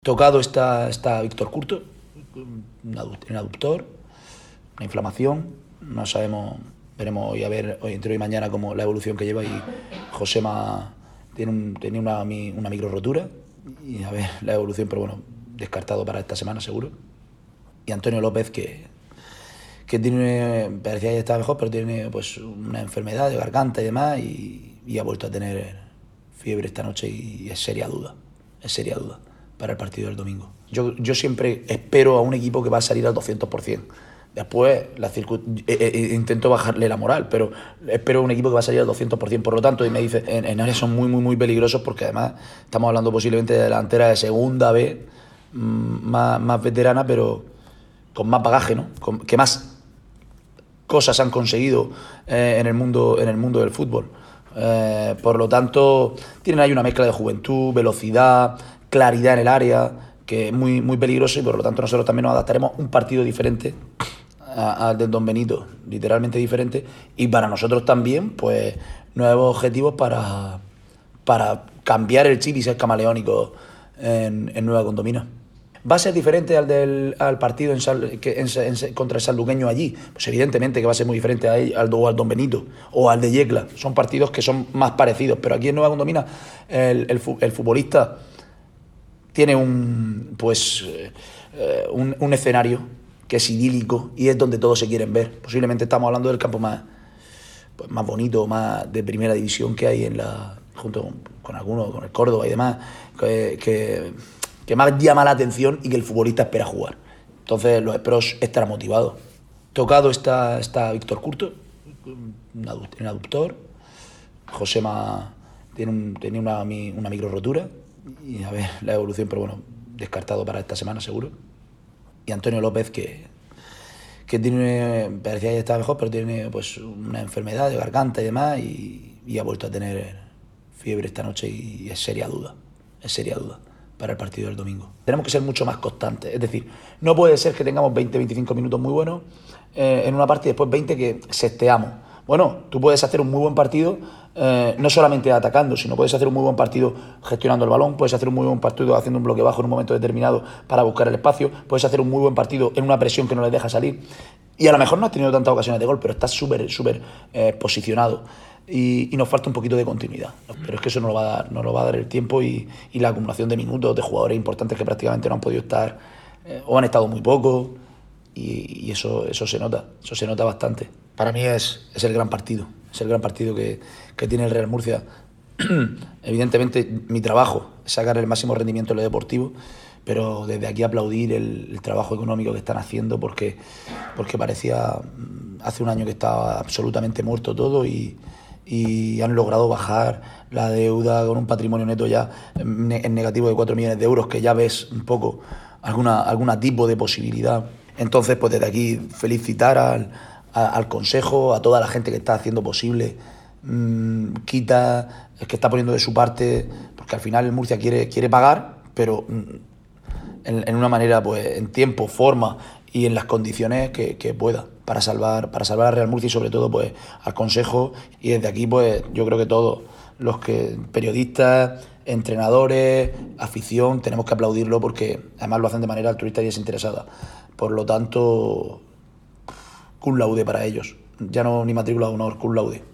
Tocado está Víctor Curto, un aductor, una inflamación. No sabemos, veremos hoy entre hoy y mañana cómo la evolución que lleva. Y Josema tenía una micro rotura y a ver la evolución, pero bueno, descartado para esta semana seguro. Y Antonio López que parecía que estaba mejor, pero tiene pues una enfermedad de garganta y demás y ha vuelto a tener fiebre esta noche y es seria duda para el partido del domingo. Yo siempre espero a un equipo que va a salir al 200%. Después intento bajarle la moral, pero espero a un equipo que va a salir al 200%. Por lo tanto, y me dice, en áreas son muy peligrosos porque además estamos hablando posiblemente de delantera de segunda B, más veterana, pero con más bagaje, ¿no? Que más cosas han conseguido en el mundo del fútbol. Por lo tanto, tienen ahí una mezcla de juventud, velocidad, claridad en el área, que es muy peligroso, y por lo tanto nosotros también nos adaptaremos a un partido diferente al del Don Benito, literalmente diferente, y para nosotros también, pues, nuevos objetivos para cambiar el chip y ser camaleónico en Nueva Condomina. ¿Va a ser diferente al partido contra el sanluqueño allí? Pues evidentemente que va a ser muy diferente al Don Benito o al de Yecla. Son partidos que son más parecidos, pero aquí en Nueva Condomina el futbolista tiene un escenario que es idílico y es donde todos se quieren ver. Posiblemente estamos hablando del campo más bonito, más de primera división que hay junto con algunos, con el Córdoba y demás, que más llama la atención y que el futbolista espera jugar. Entonces los espros estarán motivados. Tocado está Víctor Curto, un aductor. Josema tenía una micro rotura y a ver la evolución, pero bueno, descartado para esta semana seguro. Y Antonio López que parecía que estaba mejor, pero tiene pues una enfermedad de garganta y demás y ha vuelto a tener fiebre esta noche y es seria duda para el partido del domingo. Tenemos que ser mucho más constantes, es decir, no puede ser que tengamos 20-25 minutos muy buenos en una parte y después 20 que sesteamos. Bueno, tú puedes hacer un muy buen partido no solamente atacando, sino puedes hacer un muy buen partido gestionando el balón, puedes hacer un muy buen partido haciendo un bloque bajo en un momento determinado para buscar el espacio, puedes hacer un muy buen partido en una presión que no les deja salir y a lo mejor no has tenido tantas ocasiones de gol, pero estás súper posicionado y nos falta un poquito de continuidad, pero es que eso nos lo va a dar el tiempo y la acumulación de minutos de jugadores importantes que prácticamente no han podido estar o han estado muy poco y eso se nota bastante. Para mí es el gran partido. Es el gran partido que tiene el Real Murcia. Evidentemente, mi trabajo es sacar el máximo rendimiento en lo deportivo, pero desde aquí aplaudir el trabajo económico que están haciendo porque parecía hace un año que estaba absolutamente muerto todo y han logrado bajar la deuda con un patrimonio neto ya en negativo de 4 millones de euros, que ya ves un poco algún tipo de posibilidad. Entonces, pues desde aquí felicitar al Consejo, a toda la gente que está haciendo posible, es que está poniendo de su parte, porque al final el Murcia quiere pagar, pero en una manera, pues en tiempo, forma y en las condiciones que pueda, para salvar a Real Murcia y sobre todo pues al Consejo. Y desde aquí pues yo creo que todos los periodistas, entrenadores, afición, tenemos que aplaudirlo porque además lo hacen de manera altruista y desinteresada. Por lo tanto, cum laude para ellos. Ya no ni matrícula de honor, cum laude.